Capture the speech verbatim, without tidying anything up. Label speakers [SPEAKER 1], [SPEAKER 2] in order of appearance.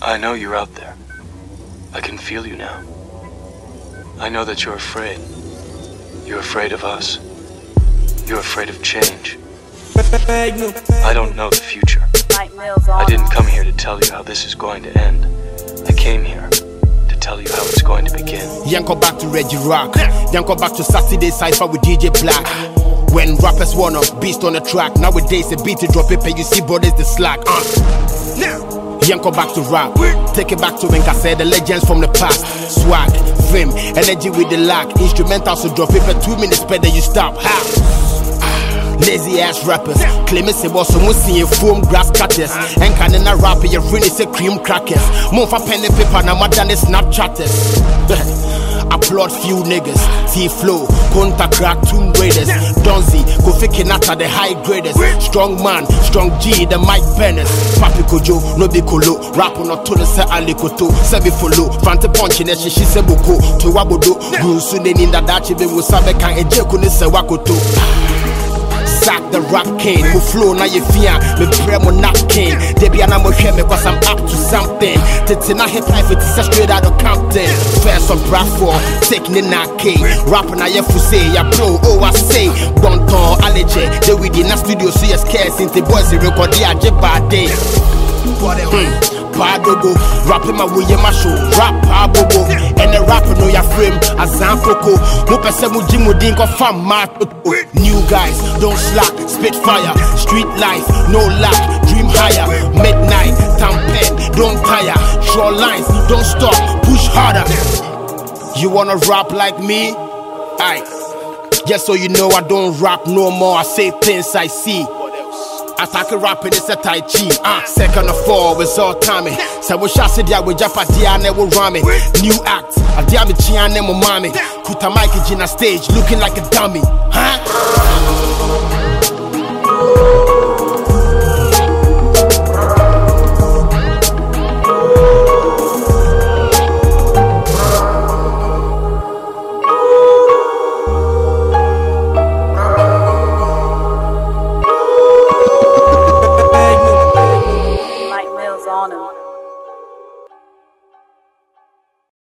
[SPEAKER 1] I know you're out there. I can feel you now. I know that you're afraid. You're afraid of us. You're afraid of change. I don't know the future. I didn't come here to tell you how this is going to end. I came here to tell you how it's going to begin.
[SPEAKER 2] Yanko back to Reggie Rock. Yanko back to Saturday Cypher with D J Black. When rappers wanna beast on the track, nowadays a beat to drop it, pay you see brothers the slack. Uh. Now. Yanko back to rap. Take it back to when I said the legends from the past. Swag, fame, energy with the lack. Instrumentals to drop it for two minutes better you stop. Ha! Lazy ass rappers claiming say boss someone seeing foam grass cutters. And can in a rapper your friend is a cream crackers. More for pen and paper now more than the Snapchatters. Applaud few niggas, T-Flow, Conta Crack, Tomb Raiders, Donzi, Kofi Kinata, the high graders, Strong Man, Strong G, the Mike Bennett, Papi Kojo, no Bikolo, Rapo no Tolo se Alikoto, Sebi Follow, Fante Punch in she she Sebuko, to Wabodo, Gunsune Ninda Dachi, Bewusabeka, and Jekuni Sewakoto. Sack the rap king, who flow na ye fear, me pray mo napkin. Debi ana mo share me cause I'm up to something. Titina hip life it is straight out of Compton. First on Bradford, taking in that K. Rapping na ye fuse, ya bro, oh I say. Bonton, allergy, they we in the studio, so you scared since the boys record the aje bad day. Hmm. Padogo, rapping my way in my show, rap pabogo, and the rapper know your frame, as Zampoko, no person with Jim Dink of fam mat. New guys, don't slack, spit fire, street life, no lack, dream higher, midnight, tampen, don't tire, draw lines, don't stop, push harder. You wanna rap like me? Aye, just so you know I don't rap no more, I say things I see. Attack a rapping is a Tai Chi. Uh, second of all, it's all timing. So we shall sit there with Japadia and will ram it. New act, a Diamichi and Nemo Mami. Kuta Mike in a stage looking like a dummy. Huh?